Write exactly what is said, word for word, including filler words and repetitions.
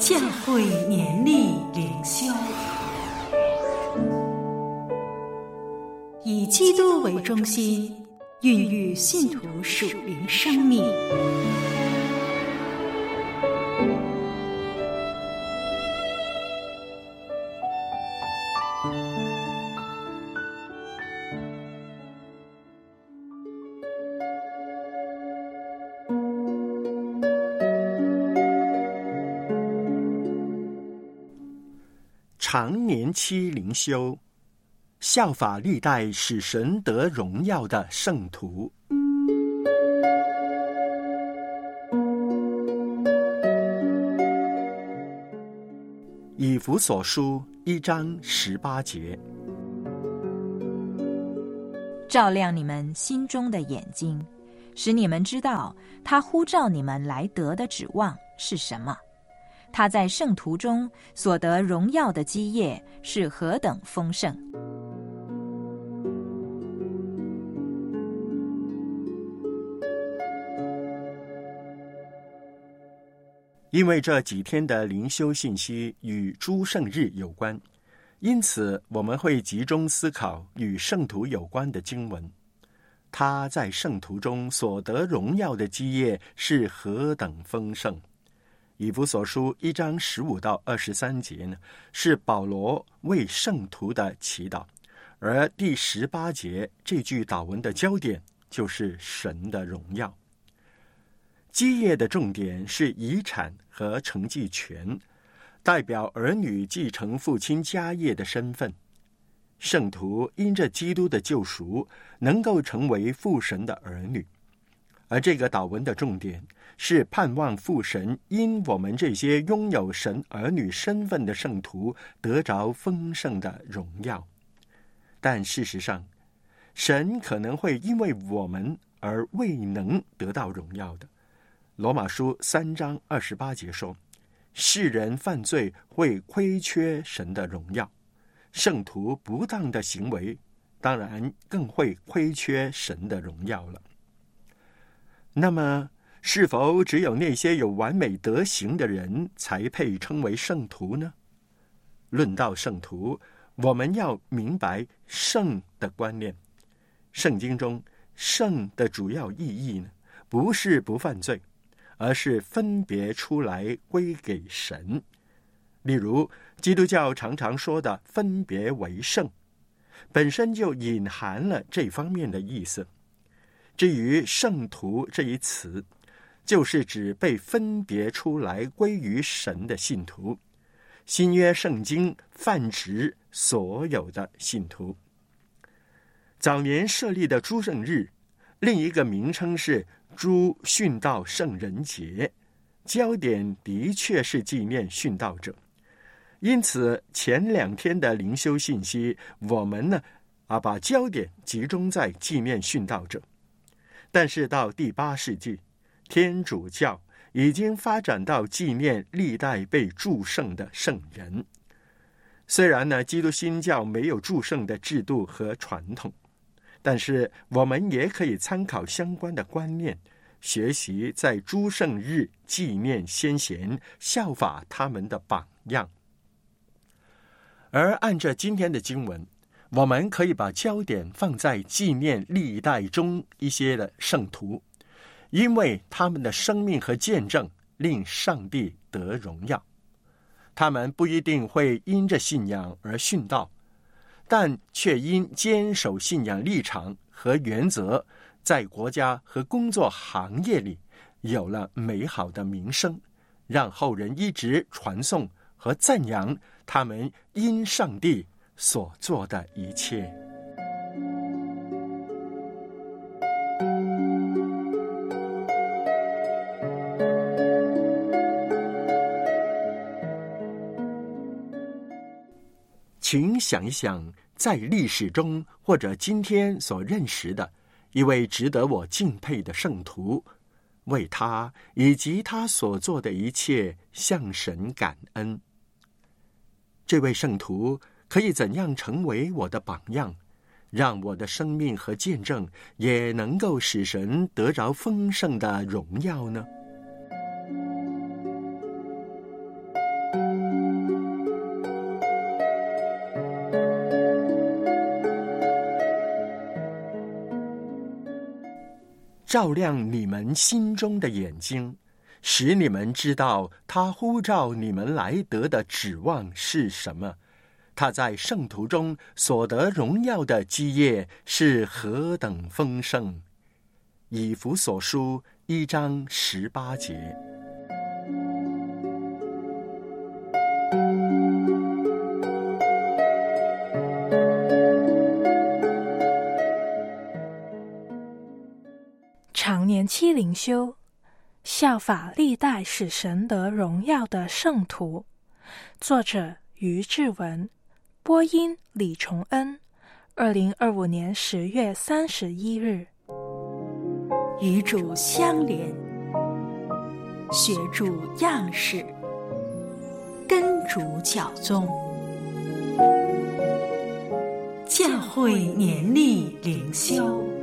教会年历灵修，以基督为中心，孕育信徒属灵生命。 常年期灵修，效法历代使神得荣耀的圣徒。以弗所书一章十八节， 照亮你们心中的眼睛，使你们知道他呼召你们来得的指望是什么，他在圣徒中所得荣耀的基业是何等丰盛。 因为这几天的灵修信息与诸圣日有关，因此我们会集中思考与圣徒有关的经文。他在圣徒中所得荣耀的基业是何等丰盛。以弗所书一章十五到二十三节呢，是保罗为圣徒的祈祷，而第十八节这句祷文的焦点就是神的荣耀。基业的重点是遗产和承继权，代表儿女继承父亲家业的身份。圣徒因着基督的救赎，能够成为父神的儿女。而这个祷文的重点是盼望父神因我们这些拥有神儿女身份的圣徒得着丰盛的荣耀。但事实上，神可能会因为我们而未能得到荣耀的。罗马书三章二十八节说，世人犯罪会亏缺神的荣耀，圣徒不当的行为当然更会亏缺神的荣耀了。那么是否只有那些有完美德行的人才配称为圣徒呢？论到圣徒，我们要明白圣的观念。圣经中圣的主要意义呢，不是不犯罪，而是分别出来归给神。例如基督教常常说的分别为圣，本身就隐含了这方面的意思。至于圣徒这一词，就是指被分别出来归于神的信徒。新约圣经泛指所有的信徒。早年设立的诸圣日，另一个名称是诸殉道圣人节，焦点的确是纪念殉道者。因此前两天的灵修信息，我们呢啊把焦点集中在纪念殉道者。但是到第八世纪，天主教已经发展到纪念历代被祝圣的圣人。虽然呢，基督新教没有祝圣的制度和传统，但是我们也可以参考相关的观念，学习在诸圣日纪念先贤，效法他们的榜样。而按照今天的经文，我们可以把焦点放在纪念历代中一些的圣徒，因为他们的生命和见证令上帝得荣耀。他们不一定会因着信仰而殉道，但却因坚守信仰立场和原则，在国家和工作行业里有了美好的名声，让后人一直传颂和赞扬他们因上帝所做的一切。请想一想，在历史中或者今天所认识的一位值得我敬佩的圣徒，为他以及他所做的一切向神感恩。这位圣徒可以怎样成为我的榜样，让我的生命和见证也能够使神得着丰盛的荣耀呢？ 照亮你们心中的眼睛，使你们知道他呼召你们来得的指望是什么，他在圣徒中所得荣耀的基业是何等丰盛。以弗所书一章十八节。 常年期灵修，效法历代使神得荣耀的圣徒。作者于志文，播音李崇恩。二零二五年十月三十一日。 与主相连，学主样式，跟主教宗。教会年历灵修。